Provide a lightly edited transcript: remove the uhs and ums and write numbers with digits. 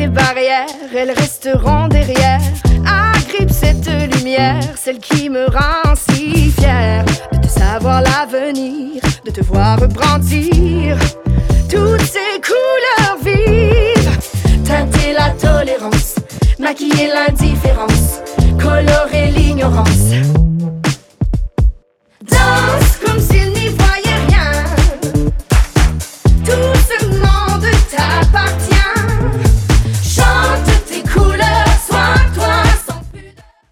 ces barrières, elles resteront derrière. Agrippe cette lumière, celle qui me rend si fière de te savoir l'avenir, de te voir brandir toutes ces couleurs vives. Teinter la tolérance, maquiller l'indifférence, colorer l'ignorance.